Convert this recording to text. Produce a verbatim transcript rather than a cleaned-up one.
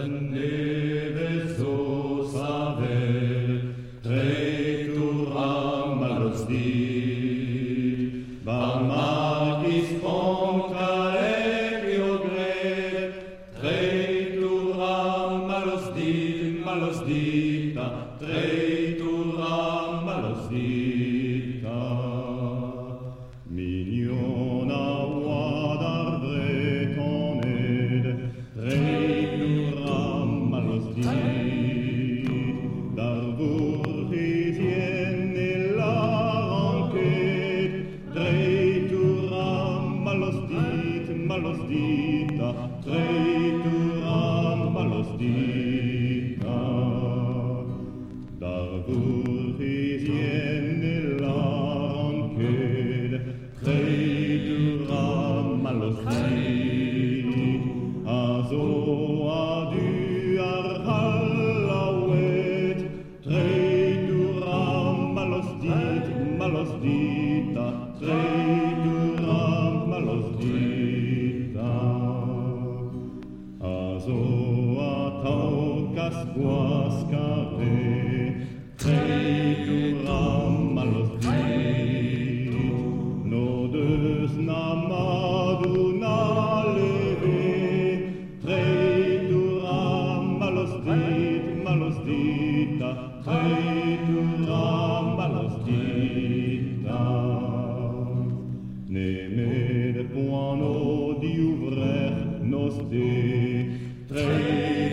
neve so savel, treturam malosdi, barmakis ponca egio gre, treturam malosdi, malosdita, treturam malosdita. Mignona uadar bretoned, treturam malosdit, dar burgisien la ranquet, treturam malosdit, malosdita, treturam malosdita. Dar burgisien la ranquet, treturam malosdit, azo adu ar halawet, treturam malosdit, malosdita, treturam malosdita. Azo ataukas guascare, treturam malosdit, nodes namadu naleve, treturam malosdit, malosdita, treturam malosdita. Nemed point di ouvrer nos dés, treturam